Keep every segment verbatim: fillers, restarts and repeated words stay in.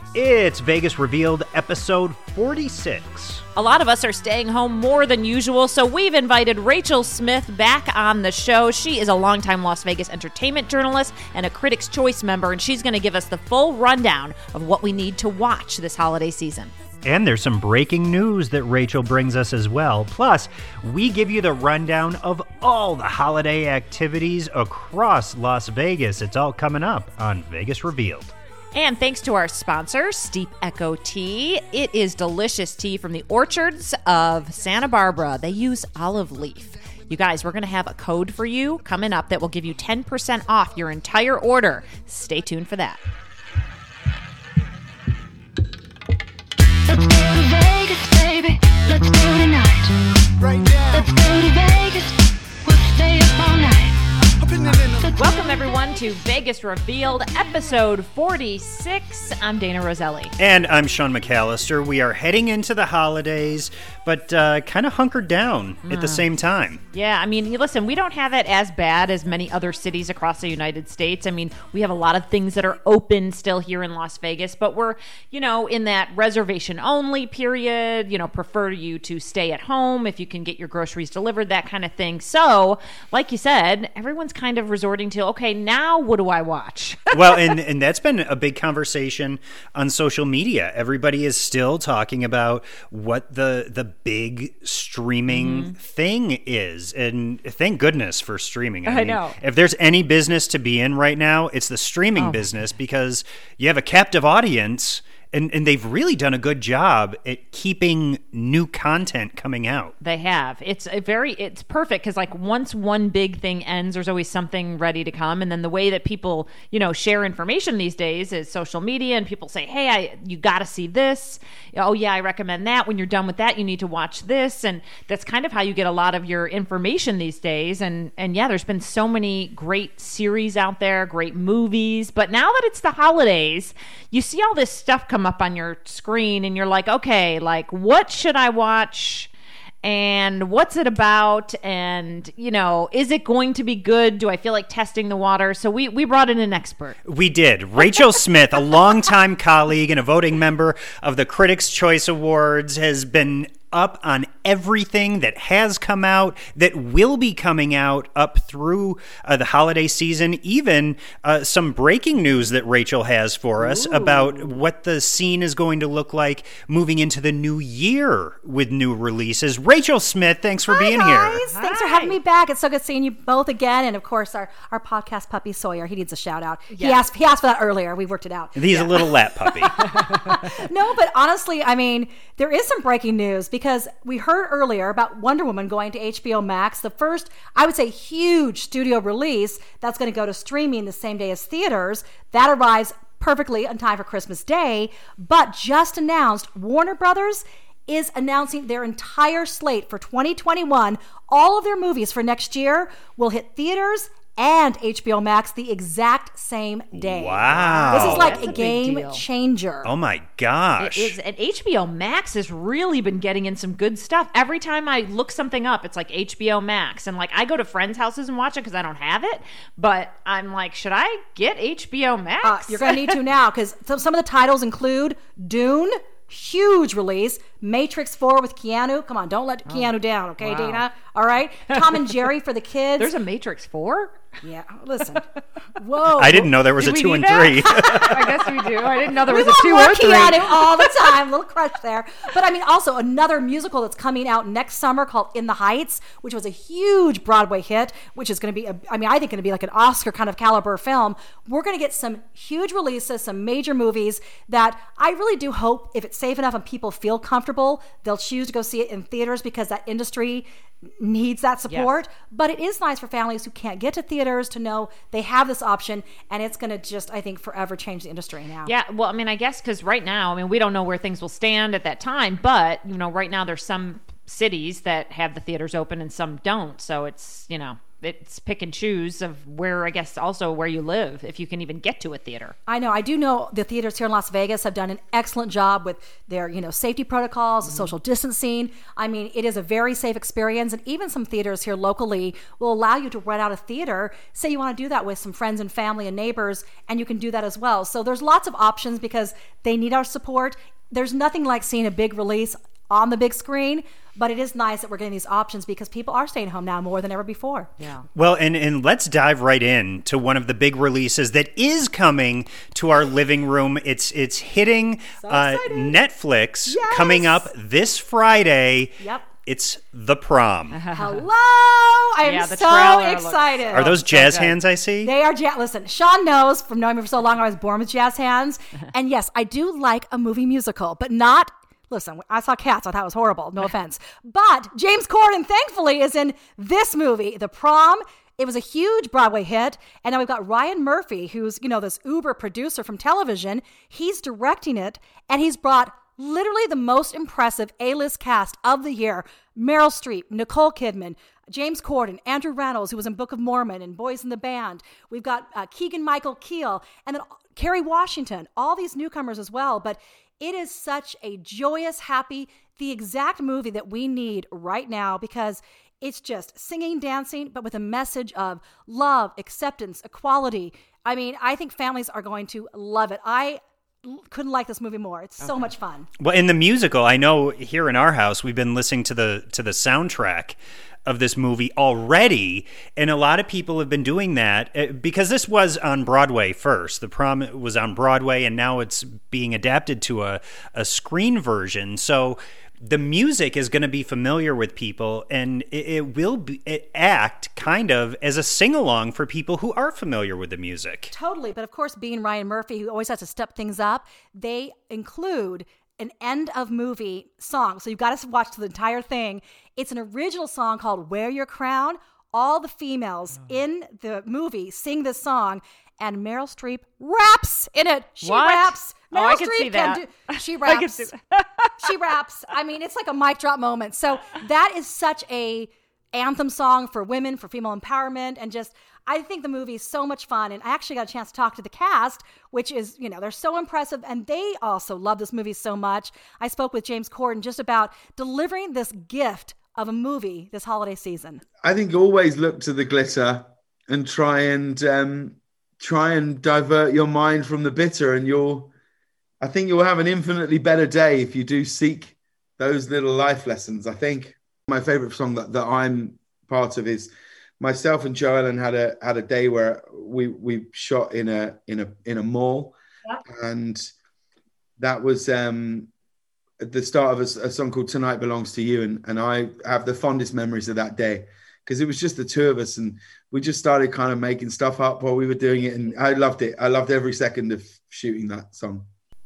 It's Vegas Revealed, episode forty-six. A lot of us are staying home more than usual, so we've invited Rachel Smith back on the show. She is a longtime Las Vegas entertainment journalist and a Critics' Choice member, and she's going to give us the full rundown of what we need to watch this holiday season. And there's some breaking news that Rachel brings us as well. Plus, we give you the rundown of all the holiday activities across Las Vegas. It's all coming up on Vegas Revealed. And thanks to our sponsor, Steep Echo Tea. It is delicious tea from the orchards of Santa Barbara. They use olive leaf. You guys, we're going to have a code for you coming up that will give you ten percent off your entire order. Stay tuned for that. Let's go to Vegas, baby. Let's go tonight. Right now. Let's go to Vegas. We'll stay up all night. Welcome, everyone, to Vegas Revealed, episode forty-six. I'm Dana Roselli. And I'm Sean McAllister. We are heading into the holidays, but uh, kind of hunkered down uh, at the same time. Yeah, I mean, listen, we don't have it as bad as many other cities across the United States. I mean, we have a lot of things that are open still here in Las Vegas, but we're, you know, in that reservation-only period, you know, prefer you to stay at home if you can get your groceries delivered, that kind of thing. So, like you said, everyone's kind of resorting to, okay, now what do I watch? Well, and, and that's been a big conversation on social media. Everybody is still talking about what the the big streaming mm-hmm. thing is. And thank goodness for streaming. I, I mean, know. If there's any business to be in right now, it's the streaming oh. business, because you have a captive audience. And and they've really done a good job at keeping new content coming out. They have. It's a very, it's perfect because like once one big thing ends, there's always something ready to come. And then the way that people, you know, share information these days is social media, and people say, hey, I you got to see this. Oh yeah, I recommend that. When you're done with that, you need to watch this. And that's kind of how you get a lot of your information these days. And and yeah, there's been so many great series out there, great movies. But now that it's the holidays, you see all this stuff come up on your screen and you're like, okay, like what should I watch and what's it about, and you know, is it going to be good? Do I feel like testing the water? So we we brought in an expert. We did. Rachel Smith, a longtime colleague and a voting member of the Critics' Choice Awards, has been up on everything that has come out, that will be coming out up through uh, the holiday season, even uh, some breaking news that Rachel has for us Ooh. about what the scene is going to look like moving into the new year with new releases. Rachel Smith, thanks for Hi, being guys. here. Thanks Hi. for having me back. It's so good seeing you both again. And of course, our, our podcast puppy Sawyer, he needs a shout out. Yeah. He asked he asked for that earlier. We worked it out. He's yeah. a little lap puppy. No, but honestly, I mean, there is some breaking news because we heard earlier about Wonder Woman going to H B O Max, the first, I would say, huge studio release that's going to go to streaming the same day as theaters. That arrives perfectly on time for Christmas Day, but just announced Warner Brothers is announcing their entire slate for twenty twenty-one. All of their movies for next year will hit theaters and H B O Max the exact same day. Wow. This is like That's a, a game big deal. changer. Oh my gosh. It is, and H B O Max has really been getting in some good stuff. Every time I look something up, it's like H B O Max. And like I go to friends' houses and watch it because I don't have it. But I'm like, should I get H B O Max? Uh, you're going to need to now because some of the titles include Dune, huge release. Matrix four with Keanu. Come on, don't let oh, Keanu down, okay, wow. Dana? All right. Tom and Jerry for the kids. There's a Matrix four? Yeah, listen. Whoa. I didn't know there was Did a we two need and that? three. I guess we do. I didn't know there We was a want two more or three. Keanu all the time. Little crush there. But I mean, also another musical that's coming out next summer called In the Heights, which was a huge Broadway hit, which is going to be, a, I mean, I think going to be like an Oscar kind of caliber film. We're going to get some huge releases, some major movies that I really do hope, if it's safe enough and people feel comfortable, they'll choose to go see it in theaters because that industry needs that support. Yes. But it is nice for families who can't get to theaters to know they have this option, and it's going to just, I think, forever change the industry now. Yeah, well, I mean, I guess because right now, I mean, we don't know where things will stand at that time, but, you know, right now there's some cities that have the theaters open and some don't, so it's, you know, it's pick and choose of where, I guess, also where you live, if you can even get to a theater. I know. I do know the theaters here in Las Vegas have done an excellent job with their, you know, safety protocols, mm-hmm. social distancing. I mean, it is a very safe experience. And even some theaters here locally will allow you to rent out a theater. Say you want to do that with some friends and family and neighbors, and you can do that as well. So there's lots of options because they need our support. There's nothing like seeing a big release on the big screen, but it is nice that we're getting these options because people are staying home now more than ever before. Yeah. Well, and, and let's dive right in to one of the big releases that is coming to our living room. It's it's hitting So uh, excited. Netflix Yes. coming up this Friday. Yep. It's The Prom. Hello! I am Yeah, the so trailer looks- excited. Are those so jazz good. hands I see? They are jazz. Listen, Sean knows from knowing me for so long, I was born with jazz hands. And yes, I do like a movie musical, but not. Listen, I saw Cats. I thought it was horrible. No offense. But James Corden, thankfully, is in this movie, The Prom. It was a huge Broadway hit. And now we've got Ryan Murphy, who's, you know, this uber producer from television. He's directing it, and he's brought literally the most impressive A-list cast of the year. Meryl Streep, Nicole Kidman, James Corden, Andrew Reynolds, who was in Book of Mormon and Boys in the Band. We've got uh, Keegan-Michael Keel, and then Kerry Washington, all these newcomers as well. But it is such a joyous, happy, the exact movie that we need right now because it's just singing, dancing, but with a message of love, acceptance, equality. I mean, I think families are going to love it. I l- couldn't like this movie more. It's so much fun. Well, in the musical, I know here in our house we've been listening to the to the soundtrack of this movie already, and a lot of people have been doing that uh, because this was on Broadway first. The Prom was on Broadway, and now it's being adapted to a, a screen version. So the music is going to be familiar with people, and it, it will be, it act kind of as a sing-along for people who are familiar with the music. Totally. But of course, being Ryan Murphy, who always has to step things up, they include an end of movie song. So you've got to watch the entire thing. It's an original song called Wear Your Crown. All the females oh. in the movie sing this song, and Meryl Streep raps in it. She What? raps. Oh, Meryl I can Streep see that. can do. She I can raps. see that. She raps. I mean, it's like a mic drop moment. So that is such a anthem song for women, for female empowerment, and just I think the movie is so much fun. And I actually got a chance to talk to the cast, which is, you know, they're so impressive, and they also love this movie so much. I spoke with James Corden just about delivering this gift of a movie this holiday season. I think always look to the glitter and try and um, try and divert your mind from the bitter, and you'll. I think you'll have an infinitely better day if you do seek those little life lessons. I think my favorite song that, that I'm part of is myself and Joe Ellen had a had a day where we we shot in a in a in a mall, yeah. and that was um, at the start of a, a song called "Tonight Belongs to You," and and I have the fondest memories of that day because it was just the two of us, and we just started kind of making stuff up while we were doing it, and I loved it. I loved every second of shooting that song.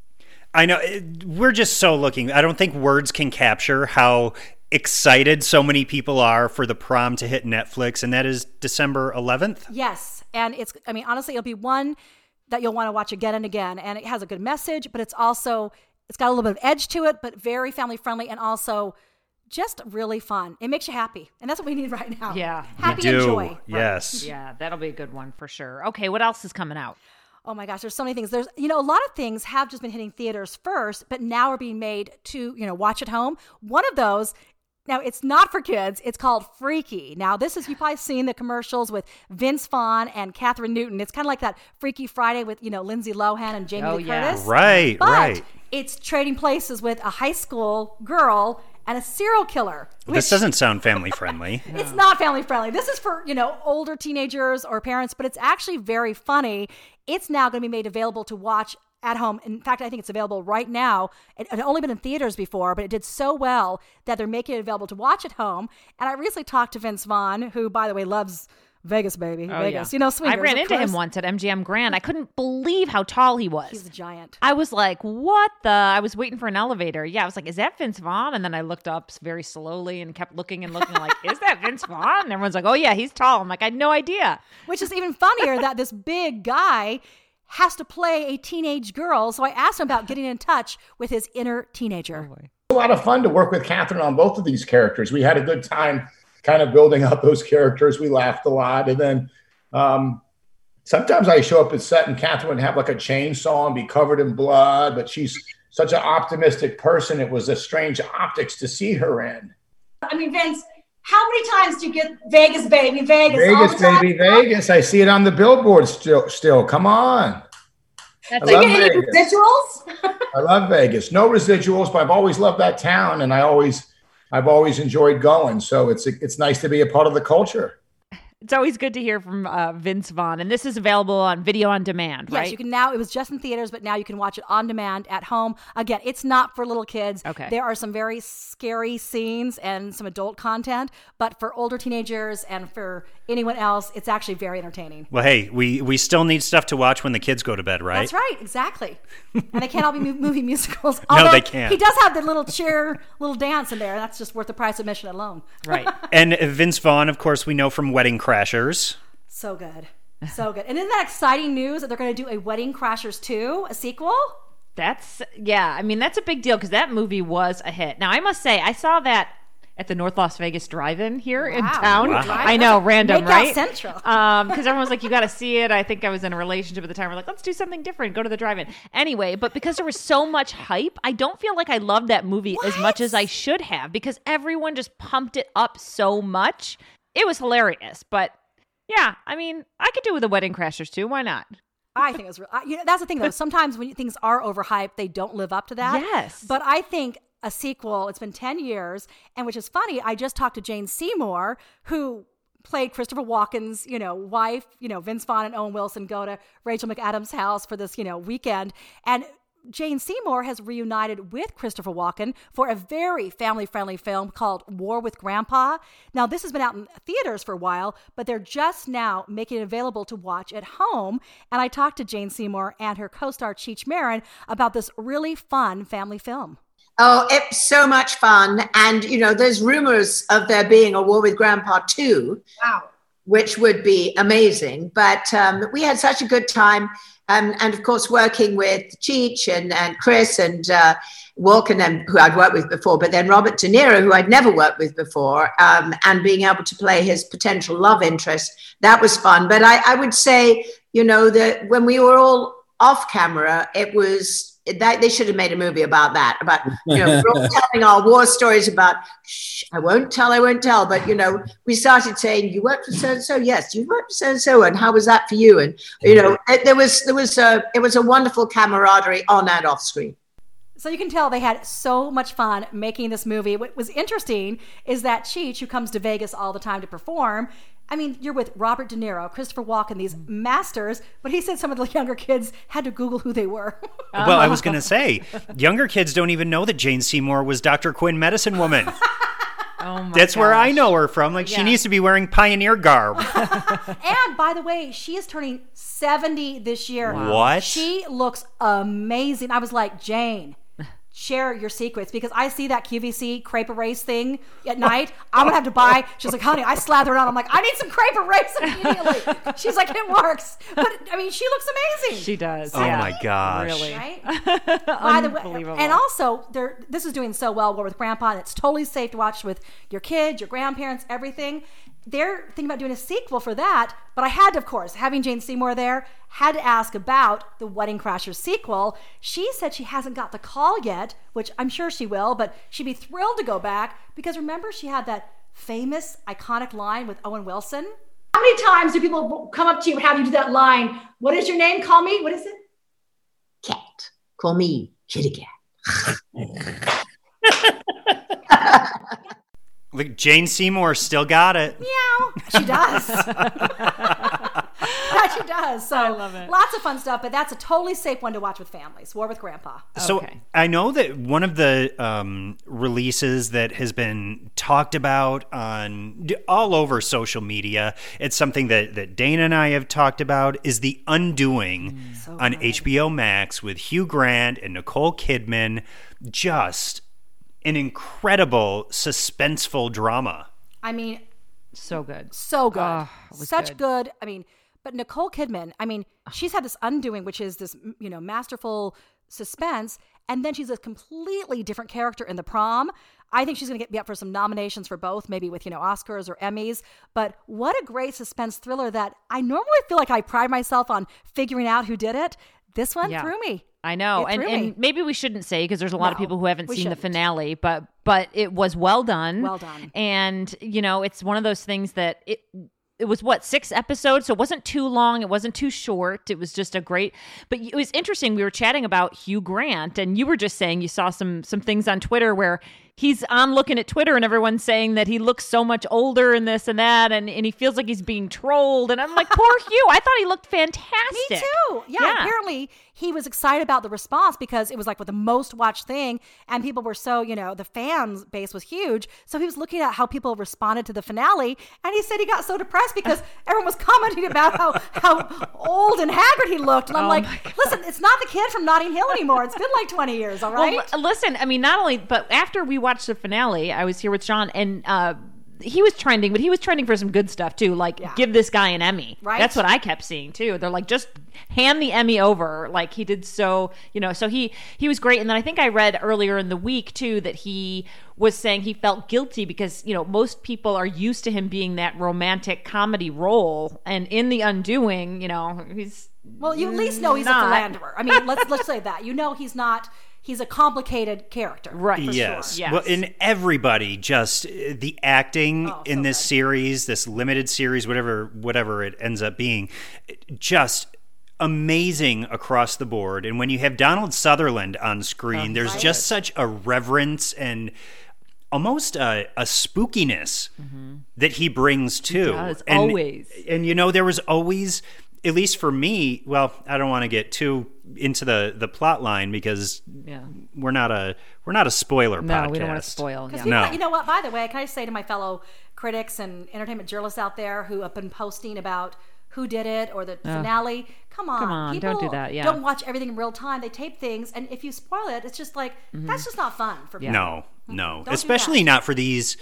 I know we're just so looking. I don't think words can capture how excited so many people are for The Prom to hit Netflix, and that is December eleventh. Yes. And it's, I mean, honestly, it'll be one that you'll want to watch again and again. And it has a good message, but it's also, it's got a little bit of edge to it, but very family friendly and also just really fun. It makes you happy. And that's what we need right now. Yeah. Happy We and do. joy. Yes. Yeah, that'll be a good one for sure. Okay, what else is coming out? Oh my gosh, there's so many things. There's, you know, a lot of things have just been hitting theaters first, but now are being made to, you know, watch at home. One of those, now it's not for kids. It's called Freaky. Now this is, you've probably seen the commercials with Vince Vaughn and Catherine Newton. It's kind of like that Freaky Friday with, you know, Lindsay Lohan and Jamie Oh, Lee yeah. Curtis. Right, but right. it's trading places with a high school girl and a serial killer. Well, this which- doesn't sound family friendly. It's not family friendly. This is for, you know, older teenagers or parents, but it's actually very funny. It's now going to be made available to watch at home. In fact, I think it's available right now. It had only been in theaters before, but it did so well that they're making it available to watch at home. And I recently talked to Vince Vaughn, who, by the way, loves Vegas, baby. Oh, Vegas. yeah. You know, swingers. I ran of into course. him once at M G M Grand. I couldn't believe how tall he was. He's a giant. I was like, what the? I was waiting for an elevator. Yeah, I was like, is that Vince Vaughn? And then I looked up very slowly and kept looking and looking like, is that Vince Vaughn? And everyone's like, oh, yeah, he's tall. I'm like, I had no idea. Which is even funnier that this big guy has to play a teenage girl. So I asked him about getting in touch with his inner teenager. A lot of fun to work with Catherine on both of these characters. We had a good time kind of building up those characters. We laughed a lot. And then um, sometimes I show up at set and Catherine would have like a chainsaw and be covered in blood, but she's such an optimistic person. It was a strange optics to see her in. I mean, Vince, how many times do you get Vegas, baby, Vegas? Vegas, all the time? baby, Vegas. I see it on the billboard still. Still, come on. That's I So love you get any Vegas. residuals? I love Vegas. No residuals, but I've always loved that town, and I always, I've always enjoyed going. So it's it's nice to be a part of the culture. It's always good to hear from uh, Vince Vaughn, and this is available on video on demand, Yes, right? you can now. It was just in theaters, but now you can watch it on demand at home. Again, it's not for little kids. Okay. There are some very scary scenes and some adult content, but for older teenagers and for anyone else, it's actually very entertaining. Well, hey, we, we still need stuff to watch when the kids go to bed, right? That's right, exactly. And they can't all be mu- movie musicals. No, Although they can't. He does have the little cheer, little dance in there. That's just worth the price of admission alone. Right. And Vince Vaughn, of course, we know from Wedding Crashers. So good. So good. And isn't that exciting news that they're going to do a Wedding Crashers two, a sequel? That's, yeah, I mean, that's a big deal because that movie was a hit. Now, I must say, I saw that at the North Las Vegas Drive-In here in Wow. town. Wow. I know, random, Makeout right? Central. Um, because everyone was like, you got to see it. I think I was in a relationship at the time. We're like, let's do something different. Go to the drive-in. Anyway, but because there was so much hype, I don't feel like I loved that movie as much as I should have because everyone just pumped it up so much. It was hilarious, but yeah, I mean, I could do with the Wedding Crashers too. Why not? I think it was real. I, you know, that's the thing, though. Sometimes when things are overhyped, they don't live up to that. Yes. But I think a sequel, it's been ten years, and which is funny, I just talked to Jane Seymour, who played Christopher Walken's, you know, wife. You know, Vince Vaughn and Owen Wilson go to Rachel McAdams' house for this, you know, weekend. And Jane Seymour has reunited with Christopher Walken for a very family-friendly film called War with Grandpa. Now, this has been out in theaters for a while, but they're just now making it available to watch at home. And I talked to Jane Seymour and her co-star Cheech Marin about this really fun family film. Oh, it's so much fun. And, you know, there's rumors of there being a War with Grandpa two, Wow. which would be amazing. But um, we had such a good time. Um, and, of course, working with Cheech and, and Chris and uh, Walken, and who I'd worked with before, but then Robert De Niro, who I'd never worked with before, um, and being able to play his potential love interest, that was fun. But I, I would say, you know, that when we were all off camera, it was... That they should have made a movie about that, about, you know, we're all telling our war stories about, shh, I won't tell, I won't tell. But, you know, we started saying, you worked for so-and-so? Yes, you worked for so-and-so. And how was that for you? And, you know, it, there was, there was a, it was a wonderful camaraderie on and off screen. So you can tell they had so much fun making this movie. What was interesting is that Cheech, who comes to Vegas all the time to perform, I mean, you're with Robert De Niro, Christopher Walken, these masters, but he said some of the younger kids had to Google who they were. Well, I was going to say, younger kids don't even know that Jane Seymour was Doctor Quinn Medicine Woman. Oh my That's where I gosh. know her from. Like, she Yeah. needs to be wearing pioneer garb. And by the way, she is turning seventy this year. What? She looks amazing. I was like, Jane, share your secrets, because I see that Q V C crepe erase thing at night. I'm gonna have to buy. She's like, honey, I slather it on. I'm like, I need some crepe erase immediately. She's like, it works. But I mean, she looks amazing. She does. Oh yeah. my gosh. Really. Right? By the way, Unbelievable. and also, there, this is doing so well War with Grandpa, and it's totally safe to watch with your kids, your grandparents, everything. They're thinking about doing a sequel for that, but I had to, of course, having Jane Seymour there, had to ask about the Wedding Crashers sequel. She said she hasn't got the call yet, which I'm sure she will, but she'd be thrilled to go back because remember, she had that famous, iconic line with Owen Wilson. How many times do people come up to you and have you do that line? What is your name? Call me. What is it? Cat. Call me Kitty Cat. Look, Jane Seymour still got it. Meow. She does. That she does. So I love it. Lots of fun stuff, but that's a totally safe one to watch with families. War with Grandpa. So Okay. I know that one of the um, releases that has been talked about on all over social media, it's something that, that Dana and I have talked about, is The Undoing So on good. H B O Max with Hugh Grant and Nicole Kidman. Just an incredible suspenseful drama. I mean, So good. so good. Oh, it was Such good. good. I mean, but Nicole Kidman, I mean, she's had this Undoing, which is this, you know, masterful suspense, and then she's a completely different character in The Prom. I think she's going to be up for some nominations for both, maybe with, you know, Oscars or Emmys. But what a great suspense thriller that I normally feel like I pride myself on figuring out who did it. This one Yeah. threw me. I know, It and threw me. and maybe we shouldn't say because there's a lot of No, people who haven't we seen the shouldn't. finale, but but it was well done. Well done. And you know, it's one of those things that it it was what six episodes, so it wasn't too long, it wasn't too short. It was just a great. But it was interesting. We were chatting about Hugh Grant, and you were just saying you saw some some things on Twitter where he's on looking at Twitter and everyone's saying that he looks so much older and this and that, and, and he feels like he's being trolled. And I'm like, poor Hugh. I thought he looked fantastic. Me too. Yeah, apparently he was excited about the response because it was like with the most watched thing, and people were so, you know, the fans base was huge. So he was looking at how people responded to the finale, and he said he got so depressed because everyone was commenting about how how old and haggard he looked. And I'm Oh like, my God. listen, it's not the kid from Notting Hill anymore. It's been like twenty years, all right? Well, l- listen, I mean, not only, but after we watched the finale, I was here with Sean, and uh, he was trending, but he was trending for some good stuff too. Like, Yeah. give this guy an Emmy. Right. That's what I kept seeing too. They're like, just hand the Emmy over. Like he did so, you know. So he he was great. And then I think I read earlier in the week too that he was saying he felt guilty because you know most people are used to him being that romantic comedy role, and in The Undoing, you know, he's Well, you at least know he's not. a philanderer. I mean, let's let's say that. You know he's not. He's a complicated character, Right. For Yes. sure. Yes. Well, and everybody just uh, the acting Oh, in so this good. series, this limited series, whatever whatever it ends up being, just amazing across the board. And when you have Donald Sutherland on screen, Oh, there's right. just such a reverence and almost a, a spookiness that he brings too. does, and, always. And you know, there was always, at least for me, well, I don't want to get too into the the plot line because Yeah. we're not a we're not a spoiler No, podcast. we don't want to spoil. Because Yeah. No. you know what? By the way, can I say to my fellow critics and entertainment journalists out there who have been posting about who did it or the finale? Come on, Come on, don't do that, yeah. Don't watch everything in real time. They tape things, and if you spoil it, it's just like that's just not fun for me. No, no. Don't do Especially that. not for these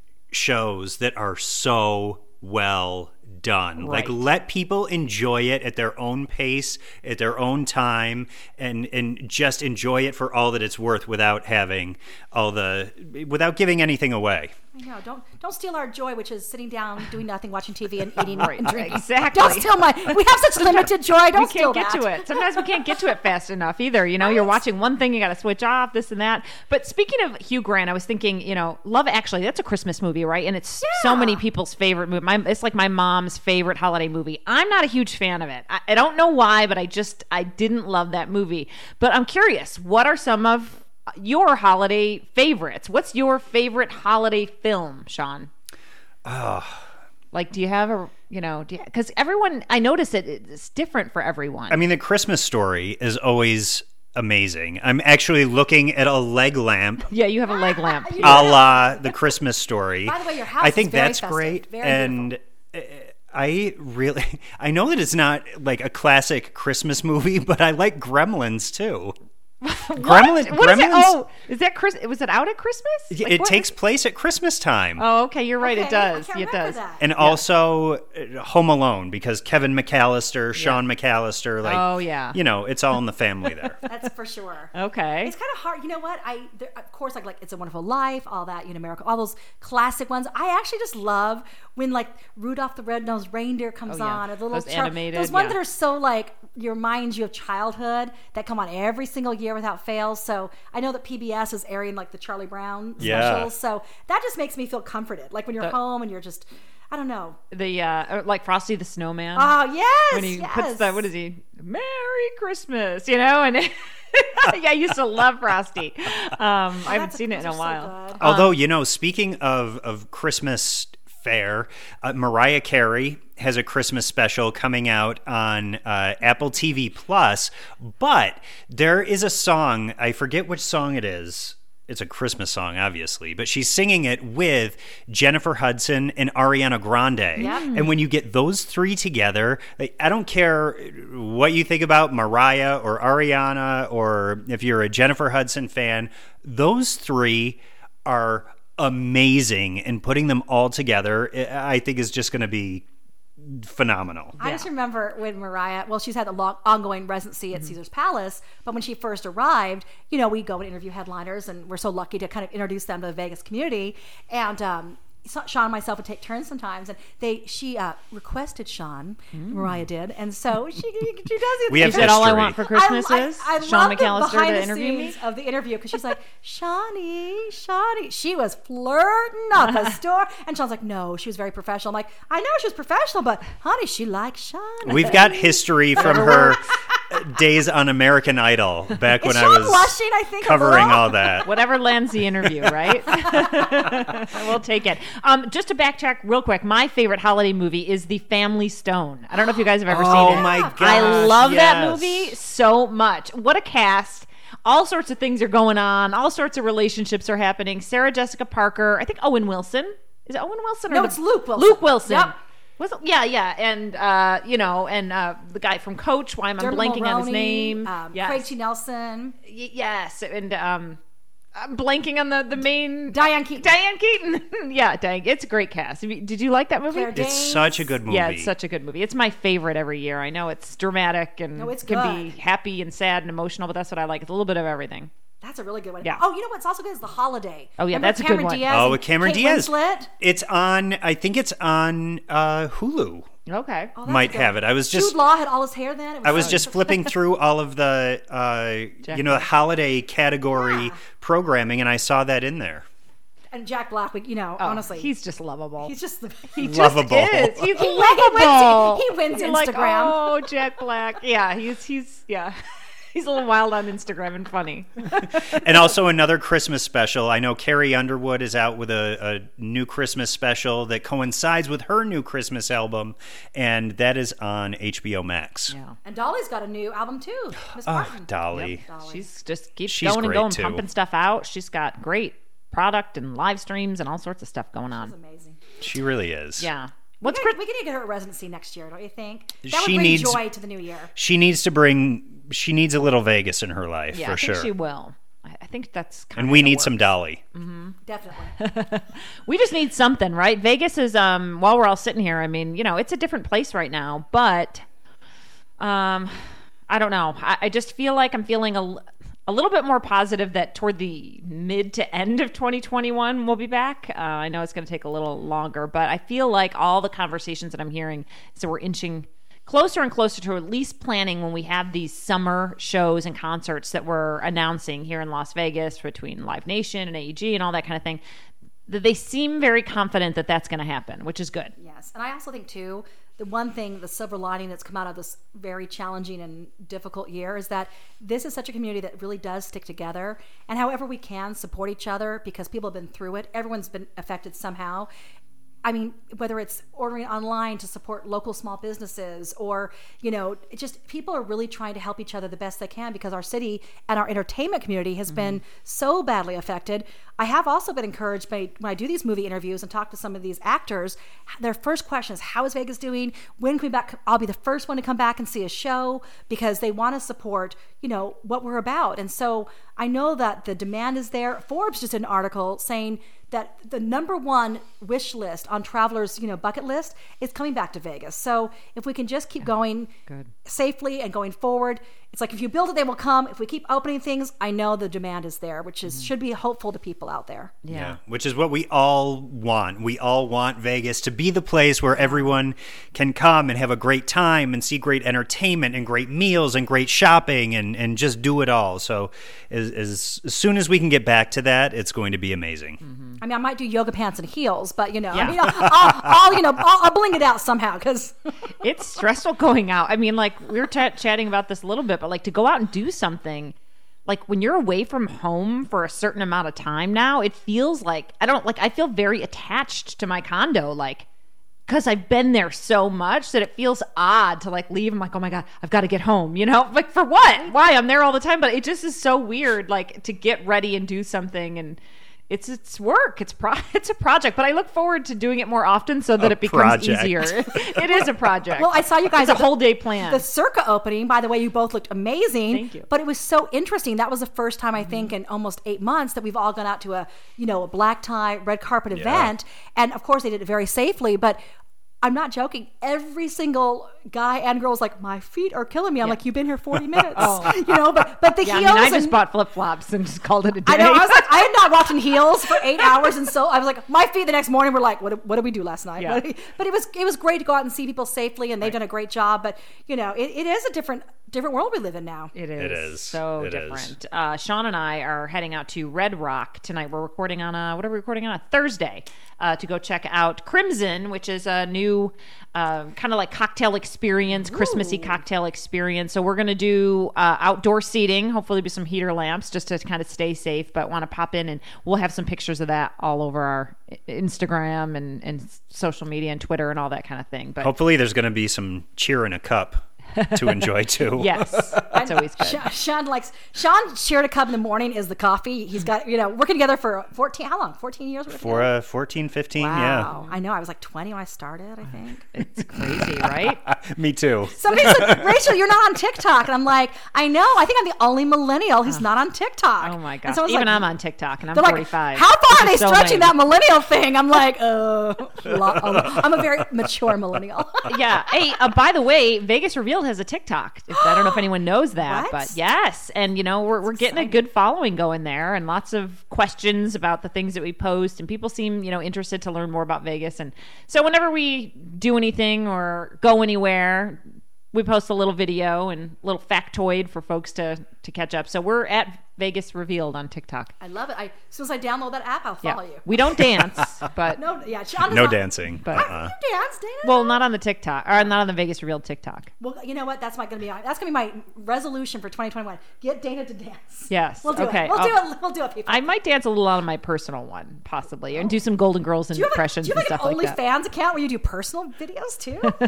shows that are so well done. Like Right. let people enjoy it at their own pace, at their own time, and and just enjoy it for all that it's worth without having all the without giving anything away. I know. Don't don't steal our joy, which is sitting down, doing nothing, watching T V, and eating Right, and drinking. exactly. Don't steal my. We have such limited joy. Don't We steal can't get that. to it. Sometimes we can't get to it fast enough either. You know, you're watching one thing, you got to switch off this and that. But speaking of Hugh Grant, I was thinking, you know, Love Actually, that's a Christmas movie, right? And it's so Yeah. many people's favorite movie. My, it's like my mom's favorite holiday movie. I'm not a huge fan of it. I, I don't know why, but I just I didn't love that movie. But I'm curious, what are some of your holiday favorites? What's your favorite holiday film, Sean? Like, do you have a, you know, because everyone, I notice it, it's different for everyone. I mean, The Christmas Story is always amazing. I'm actually looking at a leg lamp yeah, you have a leg lamp. You a la The Christmas Story. By the way, your house I is think very that's festive, great. very and uh, I really, I know that it's not like a classic Christmas movie, but I like Gremlins too. Gremlin, What is it? Gremlins. Oh, is that Chris? Was it out at Christmas? Like, it what takes was- place at Christmas time. Oh, okay. You're right. Okay, it does. I can't It remember does. that. And also uh, Home Alone, because Kevin McAllister, Sean McAllister, like, Oh, yeah. you know, it's all in the family there. That's for sure. Okay. It's kind of hard. You know what? I there, of course like like It's a Wonderful Life, all that, you know, America, all those classic ones. I actually just love when like Rudolph the Red-Nosed Reindeer comes Oh, yeah. on, or the little Those char- animated, those ones yeah. that are so like reminds you of childhood that come on every single year without fail. So I know that P B S is airing like the Charlie Brown Yeah. specials, so that just makes me feel comforted. Like when you're The- home and you're just, I don't know. The uh, like Frosty the Snowman. Oh yes, when he yes. puts the what is he? Merry Christmas, you know, and yeah, I used to love Frosty. Um, I haven't that's- seen it in those a are so while. good. Although, you know, speaking of, of Christmas fare, uh, Mariah Carey has a Christmas special coming out on uh, Apple T V Plus, but there is a song, I forget which song it is. It's a Christmas song, obviously, but she's singing it with Jennifer Hudson and Ariana Grande. Yeah. And when you get those three together, like, I don't care what you think about Mariah or Ariana, or if you're a Jennifer Hudson fan, those three are amazing, and putting them all together, I think, is just going to be phenomenal. I just remember when Mariah, well, she's had a long ongoing residency at mm-hmm. Caesar's Palace, but when she first arrived, you know, we go and interview headliners, and we're so lucky to kind of introduce them to the Vegas community. And um, Sean and myself would take turns sometimes, and they she uh, requested Sean, mm. Mariah did, and so she she does it. We have is that all I want for Christmas I, is I, I Sean love McAllister the behind to the interview me of the interview, because she's like, Shawnee, Shawnee, she was flirting up a store, and Sean's like, no, she was very professional. I'm like, I know she was professional, but honey, she likes Shawnee. We've got history from her days on American Idol back is when Sean I was blushing, I think, covering all that. Whatever lands the interview, right? We'll take it. Um, just to backtrack real quick, my favorite holiday movie is The Family Stone. I don't know if you guys have ever oh seen it. Oh my gosh, I love yes. that movie so much. What a cast. All sorts of things are going on. All sorts of relationships are happening. Sarah Jessica Parker. I think Owen Wilson. Is it Owen Wilson? Or No, the, it's Luke Wilson. Luke Wilson. Yep. Was it? Yeah, yeah. And, uh, you know, and uh, the guy from Coach, why am I Dermot blanking on his Mulroney, name? Um, yes. Craig T. Nelson. Y- yes. And um, I'm blanking on the, the main... Diane Keaton. Diane Keaton. Yeah, Diane. It's a great cast. Did you like that movie? Claire It's Danes. such a good movie. Yeah, it's such a good movie. It's my favorite every year. I know it's dramatic and No, it's can good. be happy and sad and emotional, but that's what I like. It's a little bit of everything. That's a really good one. Yeah. Oh, you know what's also good is The Holiday. Oh, yeah, Remember that's a good Cameron one. Diaz Oh, and with Cameron Kate Diaz. Winslet? It's on, I think it's on uh, Hulu. Okay. Oh, that's Might good. have it. I was just Jude Law had all his hair then. It I was so- just flipping through all of the uh, Jack you know, the holiday category Yeah. programming, and I saw that in there. And Jack Black, we- you know, Oh, honestly, he's just lovable. he's just the he just lovable. is. He's He lovable. wins- he wins You're like, Instagram. oh, Jack Black. Yeah, he's he's yeah. He's a little wild on Instagram and funny. And also another Christmas special. I know Carrie Underwood is out with a, a new Christmas special that coincides with her new Christmas album, and that is on H B O Max. Yeah. And Dolly's got a new album too. Miss Oh, Martin. Dolly. Dolly. She's just keeps She's going and great, going, too. pumping stuff out. She's got great product and live streams and all sorts of stuff going on. amazing. She really is. Yeah. We What's could, Chris- we could get her a residency next year, don't you think? That She would bring needs- joy to the new year. She needs to bring she needs a little Vegas in her life, Yeah, for I think sure. she will. I I think that's kind And of we in the need some works. Dolly. Definitely. We just need something, right? Vegas is um while we're all sitting here, I mean, you know, it's a different place right now, but um I don't know. I, I just feel like I'm feeling a, a little bit more positive that toward the mid to end of twenty twenty-one we'll be back. Uh, I know it's going to take a little longer, but I feel like all the conversations that I'm hearing, so we're inching closer and closer to at least planning when we have these summer shows and concerts that we're announcing here in Las Vegas between Live Nation and A E G and all that kind of thing. That they seem very confident that that's going to happen, which is good. Yes. And I also think, too, the one thing, the silver lining that's come out of this very challenging and difficult year is that this is such a community that really does stick together. And however we can support each other, because people have been through it, everyone's been affected somehow. I mean, whether it's ordering online to support local small businesses or, you know, it just people are really trying to help each other the best they can because our city and our entertainment community has mm-hmm. been so badly affected. I have also been encouraged by when I do these movie interviews and talk to some of these actors, their first question is, how is Vegas doing? When can we back? I'll be the first one to come back and see a show because they want to support, you know, what we're about. And so I know that the demand is there. Forbes just did an article saying that the number one wish list on travelers, you know, bucket list is coming back to Vegas. So if we can just keep going Good. safely and going forward, it's like if you build it, they will come. If we keep opening things, I know the demand is there, which is should be hopeful to people out there. Yeah. Yeah, which is what we all want. We all want Vegas to be the place where everyone can come and have a great time and see great entertainment and great meals and great shopping and, and just do it all. So as, as, as soon as we can get back to that, it's going to be amazing. Mm-hmm. I mean, I might do yoga pants and heels, but you know, Yeah. I mean, I'll, I'll, I'll you know, I'll, I'll bling it out somehow because It's stressful going out. I mean, like we were ch- chatting about this a little bit, but like to go out and do something, like when you're away from home for a certain amount of time now, it feels like I don't like I feel very attached to my condo, like because I've been there so much that it feels odd to like leave. I'm like, oh my god, I've got to get home. You know, like for what? Why? I'm there all the time, but it just is so weird, like to get ready and do something and. It's it's work. It's pro- it's a project, but I look forward to doing it more often so that A it becomes project. easier. It is a project. well, I saw you guys It's a at the- whole day plan. The Circa opening, by the way, you both looked amazing. Thank you. But it was so interesting. That was the first time I think in almost eight months that we've all gone out to a, you know, a black tie, red carpet event. And of course they did it very safely, but I'm not joking. Every single guy and girl was like, my feet are killing me. I'm yeah. like, you've been here forty minutes. oh. You know, but but the yeah, heels. I mean, I just and, bought flip flops and just called it a day. I know. I was like, I had not walked in heels for eight hours, and so I was like, my feet the next morning were like, what what did we do last night? Yeah. But it was it was great to go out and see people safely, and they've right. done a great job. But you know, it, it is a different. different world we live in now. It is. It is. So it different. Is. Uh, Sean and I are heading out to Red Rock tonight. We're recording on a, what are we recording on? A Thursday uh, to go check out Crimson, which is a new uh, kind of like cocktail experience, Ooh. Christmassy cocktail experience. So we're going to do uh, outdoor seating, hopefully with some heater lamps just to kind of stay safe, but want to pop in and we'll have some pictures of that all over our Instagram and, and social media and Twitter and all that kind of thing. But hopefully there's going to be some cheer in a cup to enjoy too. Yes, that's always good. Sean, Sean likes Sean shared a cup in the morning is the coffee. He's got, you know, working together for fourteen, how long? fourteen years? For uh, fourteen, fifteen, wow. yeah. I know. I was like twenty when I started, I think. It's crazy, right? Me too. Somebody's like, Rachel, you're not on TikTok. And I'm like, I know. I think I'm the only millennial who's not on TikTok. Oh my gosh. So Even like, I'm on TikTok and I'm like, forty-five. How far are they so stretching lame. that millennial thing? I'm like, uh, I'm a very mature millennial. Yeah. Hey, uh, by the way, Vegas Revealed has a TikTok. If, I don't know if anyone knows that, What? but yes. And, you know, we're, we're getting a good following going there and lots of questions about the things that we post. And people seem, you know, interested to learn more about Vegas. And so whenever we do anything or go anywhere, we post a little video and a little factoid for folks to, to catch up. So we're at Vegas Revealed on TikTok. I love it. I, as soon as I download that app, I'll follow yeah. you. We don't dance, but no, yeah, Sean no not, dancing. But uh-uh. you dance, Dana. Well, not on the TikTok or not on the Vegas Revealed TikTok. Well, you know what? That's not going to be. That's going to be my resolution for twenty twenty-one. Get Dana to dance. Yes. We'll do okay. it. We'll I'll, do it. We'll do it, people. I might dance a little on my personal one, possibly, and do some Golden Girls do you have impressions a, do you and have stuff like like an that. OnlyFans account where you do personal videos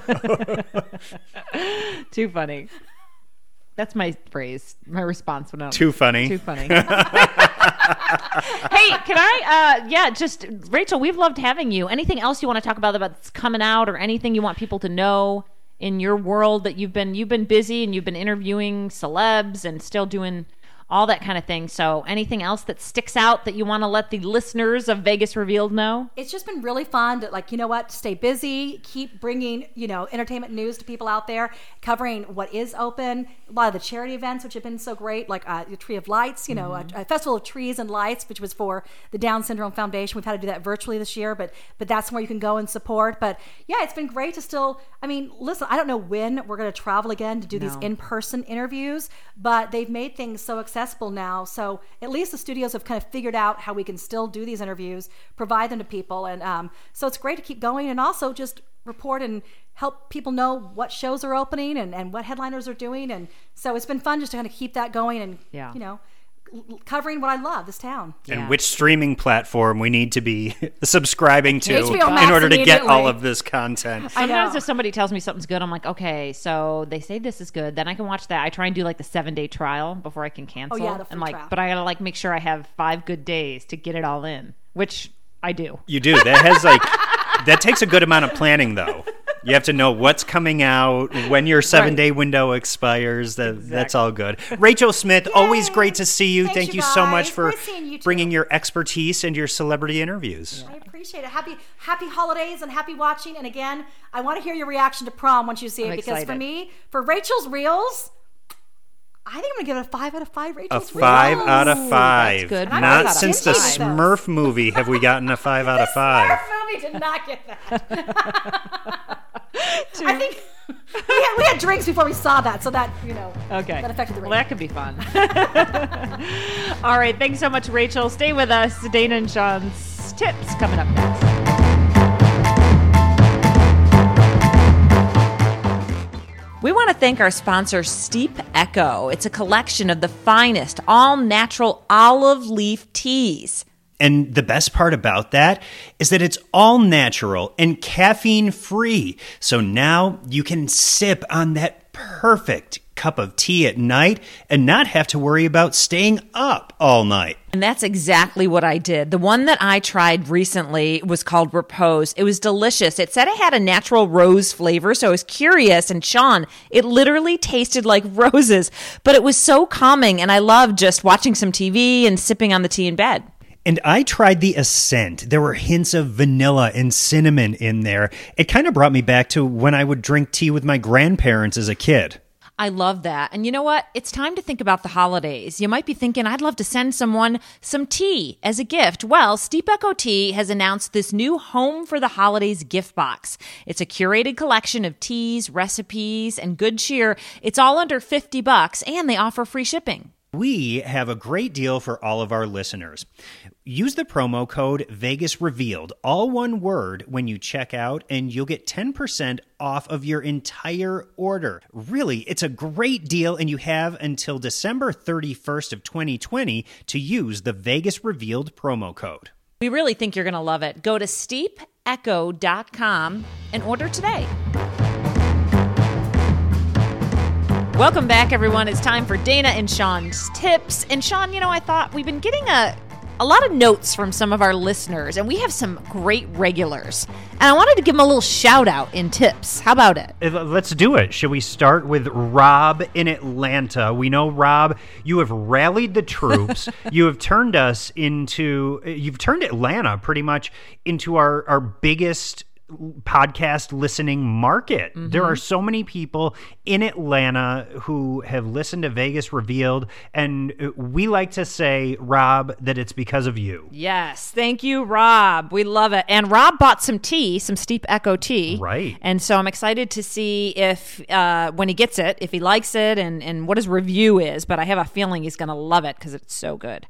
too? Too funny. That's my phrase, my response. When I'm, Too funny. Too funny. Hey, can I, uh, yeah, just, Rachel, we've loved having you. Anything else you want to talk about that's coming out or anything you want people to know in your world that you've been, you've been busy and you've been interviewing celebs and still doing all that kind of thing. So anything else that sticks out that you want to let the listeners of Vegas Revealed know? It's just been really fun to, like, you know what, stay busy, keep bringing, you know, entertainment news to people out there, covering what is open, a lot of the charity events, which have been so great, like uh, the Tree of Lights, you know, mm-hmm. a, a Festival of Trees and Lights, which was for the Down Syndrome Foundation. We've had to do that virtually this year, but but that's where you can go and support. But yeah, it's been great to still, I mean, listen, I don't know when we're going to travel again to do no. these in-person interviews, but they've made things so accessible now. So at least the studios have kind of figured out how we can still do these interviews, provide them to people. And um, so it's great to keep going and also just report and help people know what shows are opening and, and what headliners are doing. And so it's been fun just to kind of keep that going and, yeah. you know, covering what I love, this town. And Yeah. which streaming platform we need to be subscribing to H B O Max in order to get immediately. all of this content. I Sometimes know. if somebody tells me something's good, I'm like, okay, so they say this is good, then I can watch that. I try and do like the seven day trial before I can cancel. Oh, yeah, the free and like, trial. but I gotta like make sure I have five good days to get it all in, which I do. You do. That has like that takes a good amount of planning though. You have to know what's coming out, when your seven day window expires. That, Exactly. That's all good. Rachel Smith, always great to see you. Thanks, Thank you you so guys. much for Great seeing you too. bringing your expertise and your celebrity interviews. I appreciate it. Happy happy holidays and happy watching. And again, I want to hear your reaction to Prom once you see it, I'm because for excited. me, for Rachel's Reels, I think I'm gonna give it a five out of five. A Rachel's five Reels. out of five. that's good. And I'm Not not since the stingy with those. Smurf movie have we gotten a five out of five. Smurf movie did not get that. I think we had, we had drinks before we saw that, so that, you know, Okay. that affected the Well, rating. that could be fun. All right. Thanks so much, Rachel. Stay with us. Dana and Sean's tips coming up next. We want to thank our sponsor, Steep Echo. It's a collection of the finest all-natural olive leaf teas. And the best part about that is that it's all natural and caffeine free. So now you can sip on that perfect cup of tea at night and not have to worry about staying up all night. And that's exactly what I did. The one that I tried recently was called Repose. It was delicious. It said it had a natural rose flavor, so I was curious. And Sean, it literally tasted like roses, but it was so calming. And I loved just watching some T V and sipping on the tea in bed. And I tried the Ascent. There were hints of vanilla and cinnamon in there. It kind of brought me back to when I would drink tea with my grandparents as a kid. I love that. And you know what? It's time to think about the holidays. You might be thinking, I'd love to send someone some tea as a gift. Well, Steep Echo Tea has announced this new Home for the Holidays gift box. It's a curated collection of teas, recipes, and good cheer. It's all under fifty bucks, and they offer free shipping. We have a great deal for all of our listeners. Use the promo code Vegas Revealed, all one word, when you check out, and you'll get ten percent off of your entire order. Really, it's a great deal, and you have until December thirty-first of twenty twenty to use the Vegas Revealed promo code. We really think you're going to love it. Go to steep echo dot com and order today. Welcome back, everyone. It's time for Dana and Sean's tips. And Sean, you know, I thought we've been getting a, a lot of notes from some of our listeners, and we have some great regulars. And I wanted to give them a little shout out in tips. How about it? Let's do it. Should we start with Rob in Atlanta? We know, Rob, you have rallied the troops. You have turned us into, you've turned Atlanta pretty much into our, our biggest podcast listening market. Mm-hmm. There are so many people in Atlanta who have listened to Vegas Revealed, and we like to say, Rob, that it's because of you. Yes. Thank you, Rob. We love it. And Rob bought some tea, some Steep Echo tea. Right. And so I'm excited to see if, uh, when he gets it, if he likes it and, and what his review is, but I have a feeling he's going to love it because it's so good.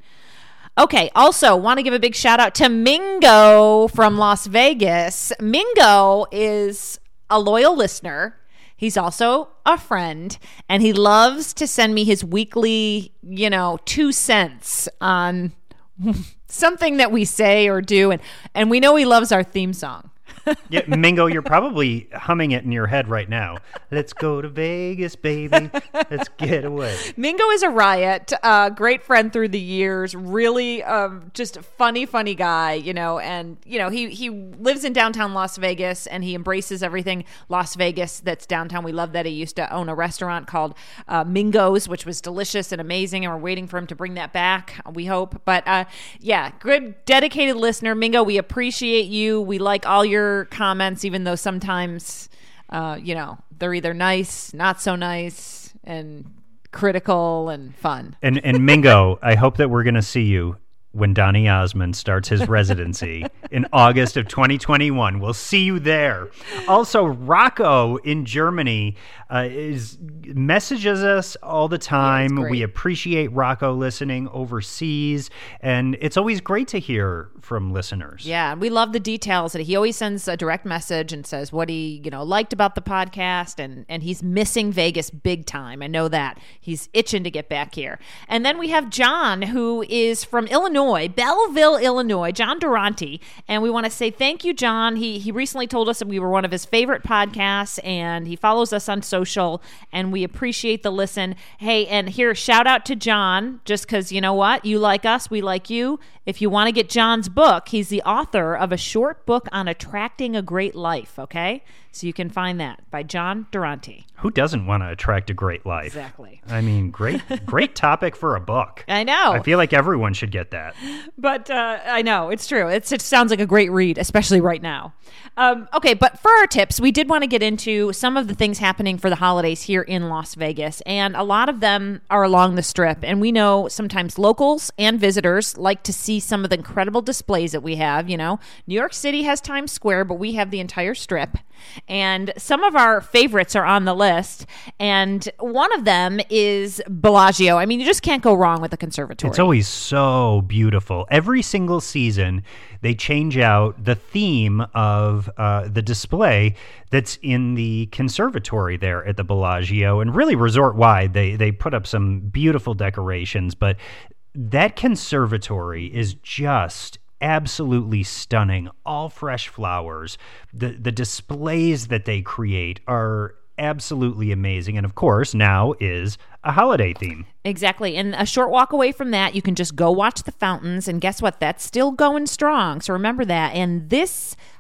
Okay, also want to give a big shout out to Mingo from Las Vegas. Mingo is a loyal listener. He's also a friend, and he loves to send me his weekly, you know, two cents on something that we say or do. And, and we know he loves our theme song. Yeah, Mingo, you're probably humming it in your head right now. Let's go to Vegas, baby. Let's get away. Mingo is a riot. Uh, great friend through the years. Really, um, just a funny, funny guy. You know, and you know he he lives in downtown Las Vegas, and he embraces everything Las Vegas that's downtown. We love that he used to own a restaurant called uh, Mingo's, which was delicious and amazing, and we're waiting for him to bring that back. We hope. But uh, yeah, good, dedicated listener, Mingo. We appreciate you. We like all your comments, even though sometimes uh you know they're either nice, not so nice, and critical and fun. And and Mingo, I hope that we're going to see you when Donny Osmond starts his residency in August of twenty twenty-one. We'll see you there. Also, Rocco in Germany uh, is messages us all the time. Yeah, we appreciate Rocco listening overseas, and it's always great to hear from listeners. Yeah, we love the details. He always sends a direct message and says what he, you know, liked about the podcast, and and he's missing Vegas big time. I know that. He's itching to get back here. And then we have John, who is from Illinois, Belleville, Illinois, John Durante, and we want to say thank you, John. He he recently told us that we were one of his favorite podcasts, and he follows us on social, and we appreciate the listen. Hey, and here, shout out to John, just because, you know what? You like us, we like you. If you want to get John's book, he's the author of a short book on attracting a great life, okay? So you can find that by John Durante. Who doesn't want to attract a great life? Exactly. I mean, great great topic for a book. I know. I feel like everyone should get that. But uh, I know, it's true. It's, it sounds like a great read, especially right now. Um, okay, but for our tips, we did want to get into some of the things happening for the holidays here in Las Vegas, and a lot of them are along the Strip. And we know sometimes locals and visitors like to see some of the incredible displays that we have. You know, New York City has Times Square, but we have the entire Strip. And some of our favorites are on the list, and one of them is Bellagio. I mean, you just can't go wrong with the conservatory. It's always so beautiful. Every single season, they change out the theme of uh, the display that's in the conservatory there at the Bellagio, and really resort-wide, they, they put up some beautiful decorations, but that conservatory is just absolutely stunning. All fresh flowers. The the displays that they create are absolutely amazing. And of course, now is a holiday theme. Exactly. And a short walk away from that, you can just go watch the fountains. And guess what? That's still going strong. So remember that. And this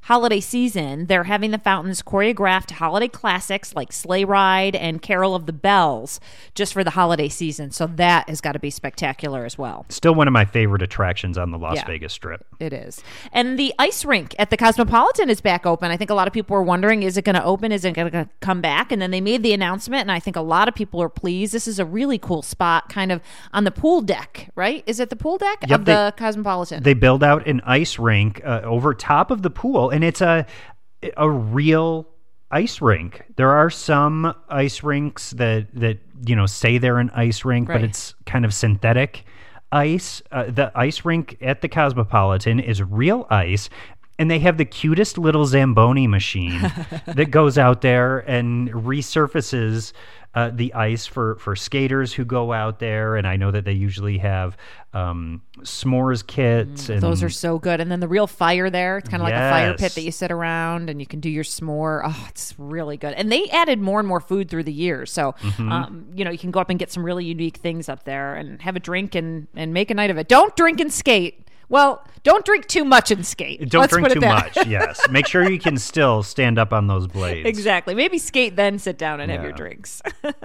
holiday season, they're having the fountains choreographed to holiday classics like Sleigh Ride and Carol of the Bells just for the holiday season. So that has got to be spectacular as well. Still one of my favorite attractions on the Las Yeah. Vegas Strip. It is. And the ice rink at the Cosmopolitan is back open. I think a lot of people were wondering, is it going to open? Is it going to come back? And then they made the announcement, and I think a lot of people are pleased. This is a really cool spot kind of on the pool deck, right? Is it the pool deck Yep, of the they- Cosmopolitan? They build out an ice rink uh, over top of the pool, and it's a a real ice rink. There are some ice rinks that that you know say they're an ice rink, Right. but it's kind of synthetic ice. Uh, the ice rink at the Cosmopolitan is real ice. And they have the cutest little Zamboni machine that goes out there and resurfaces uh, the ice for, for skaters who go out there. And I know that they usually have um, s'mores kits. And Those are so good. And then the real fire there. It's kind of like a fire Yes. pit that you sit around and you can do your s'more. Oh, it's really good. And they added more and more food through the years. So, Mm-hmm. um, you know, you can go up and get some really unique things up there and have a drink and, and make a night of it. Don't drink and skate. Well, don't drink too much and skate. Don't Let's drink put it too there. much. Yes. Make sure you can still stand up on those blades. Exactly. Maybe skate, then sit down and have your Yeah. drinks.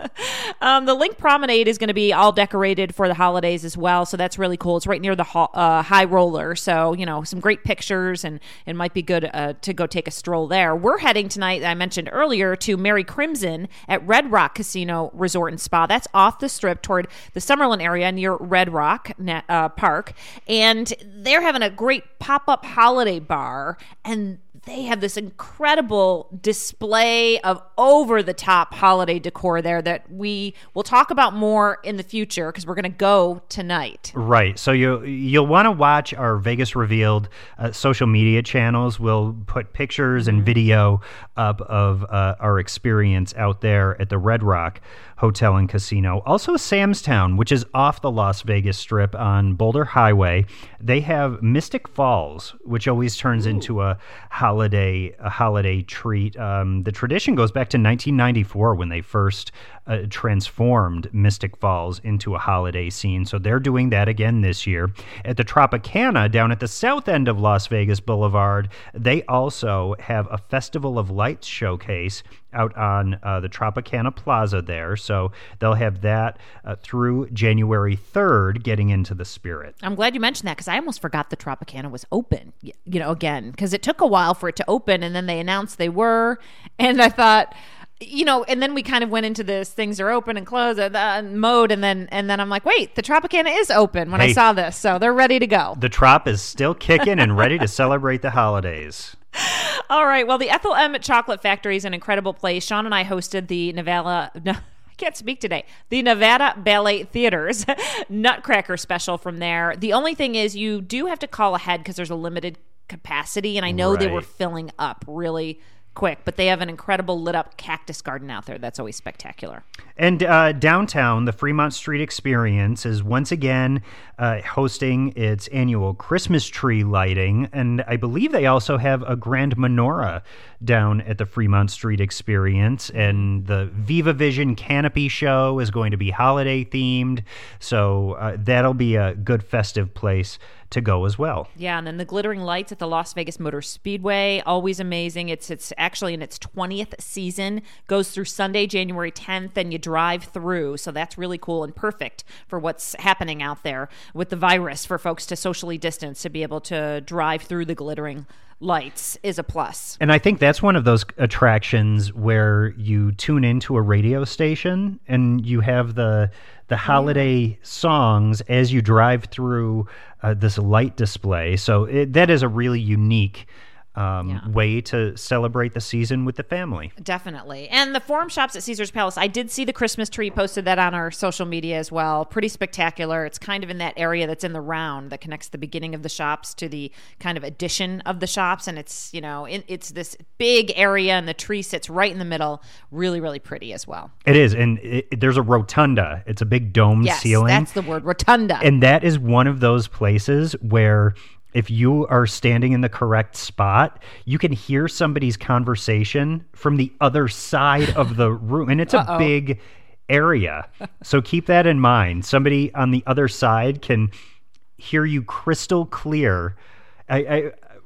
um, the Link Promenade is going to be all decorated for the holidays as well, so that's really cool. It's right near the ho- uh, High Roller, so you know some great pictures, and it might be good uh, to go take a stroll there. We're heading tonight, I mentioned earlier, to Merry Crimson at Red Rock Casino Resort and Spa. That's off the Strip toward the Summerlin area near Red Rock uh, Park, and they're having a great pop-up holiday bar, and they have this incredible display of over-the-top holiday decor there that we will talk about more in the future because we're going to go tonight. Right. So you you'll want to watch our Vegas Revealed uh, social media channels. We'll put pictures and video up of uh, our experience out there at the Red Rock Hotel and Casino. Also Sam's Town, which is off the Las Vegas Strip on Boulder Highway. They have Mystic Falls, which always turns into a holiday a holiday treat. Um, the tradition goes back to nineteen ninety-four when they first uh, transformed Mystic Falls into a holiday scene. So they're doing that again this year. At the Tropicana down at the south end of Las Vegas Boulevard, they also have a Festival of Lights showcase out on uh, the Tropicana Plaza there. So they'll have that uh, through January third, getting into the spirit. I'm glad you mentioned that because I almost forgot the Tropicana was open, y- you know, again, because it took a while for it to open and then they announced they were. And I thought, you know, and then we kind of went into this things are open and closed uh, uh, mode. And then and then I'm like, wait, the Tropicana is open when I Hey. saw this. So they're ready to go. The Trop is still kicking and ready to celebrate the holidays. All right. Well, the Ethel Emmett Chocolate Factory is an incredible place. Sean and I hosted the Nevada. No, I can't speak today. The Nevada Ballet Theater's Nutcracker special from there. The only thing is, you do have to call ahead because there's a limited capacity, and I know they were Right. filling up really quick, but they have an incredible lit up cactus garden out there. That's always spectacular. And uh, downtown, the Fremont Street Experience is once again uh, hosting its annual Christmas tree lighting. And I believe they also have a grand menorah down at the Fremont Street Experience. And the Viva Vision Canopy Show is going to be holiday themed. So uh, that'll be a good festive place to go as well. Yeah, and then the glittering lights at the Las Vegas Motor Speedway, always amazing. It's it's actually in its twentieth season, goes through Sunday, January tenth, and you drive through. So that's really cool and perfect for what's happening out there with the virus, for folks to socially distance, to be able to drive through the glittering lights is a plus. And I think that's one of those attractions where you tune into a radio station and you have the the holiday songs as you drive through uh, this light display. So it, that is a really unique um, Yeah. way to celebrate the season with the family. Definitely. And the Forum Shops at Caesar's Palace, I did see the Christmas tree, posted that on our social media as well. Pretty spectacular. It's kind of in that area that's in the round that connects the beginning of the shops to the kind of addition of the shops. And it's, you know, it, it's this big area and the tree sits right in the middle. Really, really pretty as well. It is. And it, it- there's a rotunda. It's a big dome Yes, ceiling. that's the word, rotunda. And that is one of those places where if you are standing in the correct spot, you can hear somebody's conversation from the other side of the room. And it's Uh-oh. a big area. So keep that in mind. Somebody on the other side can hear you crystal clear. I, I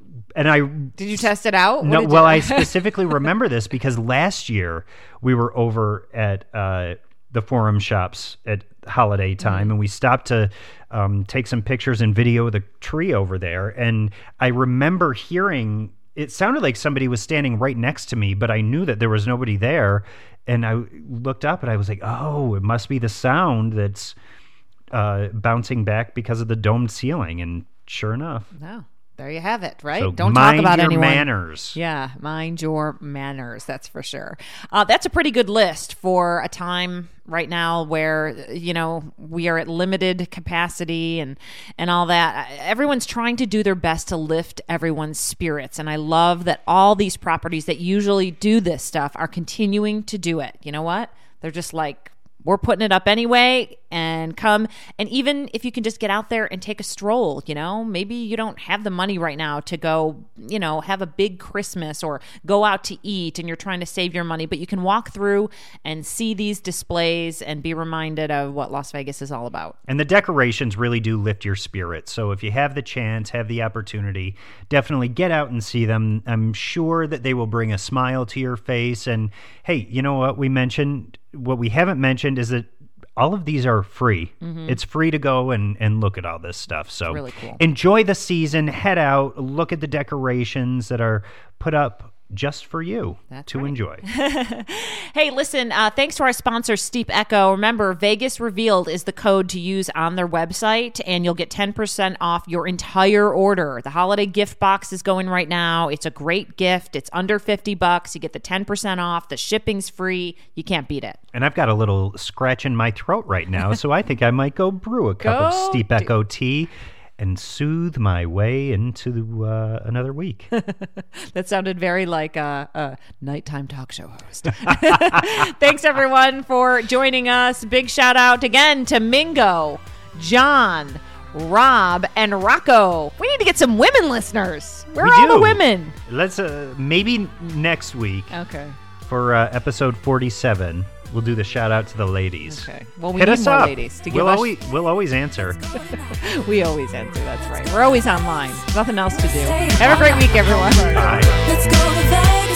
and I did you test it out? What No, did well, you- I specifically remember this because last year we were over at uh, the Forum Shops at holiday time, Mm-hmm. and we stopped to um, take some pictures and video of the tree over there. And I remember hearing it sounded like somebody was standing right next to me, but I knew that there was nobody there. And I looked up and I was like, "Oh, it must be the sound that's uh, bouncing back because of the domed ceiling." And sure enough, No. There you have it, right? so Don't mind talk about your anyone. manners. Yeah, mind your manners. That's for sure. Uh, that's a pretty good list for a time right now where, you know, we are at limited capacity and and all that. Everyone's trying to do their best to lift everyone's spirits, and I love that all these properties that usually do this stuff are continuing to do it. You know what? They're just like, we're putting it up anyway, and come. And even if you can just get out there and take a stroll, you know, maybe you don't have the money right now to go, you know, have a big Christmas or go out to eat and you're trying to save your money, but you can walk through and see these displays and be reminded of what Las Vegas is all about. And the decorations really do lift your spirit. So if you have the chance, have the opportunity, definitely get out and see them. I'm sure that they will bring a smile to your face. And hey, you know what we mentioned? What we haven't mentioned is that all of these are free. Mm-hmm. It's free to go and, and look at all this stuff. So really cool. Enjoy the season, head out, look at the decorations that are put up just for you That's to right. enjoy. Hey, listen, uh, thanks to our sponsor, Steep Echo. Remember, Vegas Revealed is the code to use on their website, and you'll get ten percent off your entire order. The holiday gift box is going right now. It's a great gift. It's under fifty bucks. You get the ten percent off. The shipping's free. You can't beat it. And I've got a little scratch in my throat right now, so I think I might go brew a cup of Go Steep do- Echo tea and soothe my way into uh, another week. That sounded very like a, a nighttime talk show host. Thanks, everyone, for joining us. Big shout out again to Mingo, John, Rob, and Rocco. We need to get some women listeners. Where We are all do. the women? Let's uh, maybe next week Okay. for uh, episode forty-seven, we'll do the shout out to the ladies. Okay. Well, we Hit need us more up. ladies to give we'll us. always we'll always answer. We always answer. That's right. We're always online. Nothing else to do. Have a great week, everyone. Bye. Let's go to Vegas.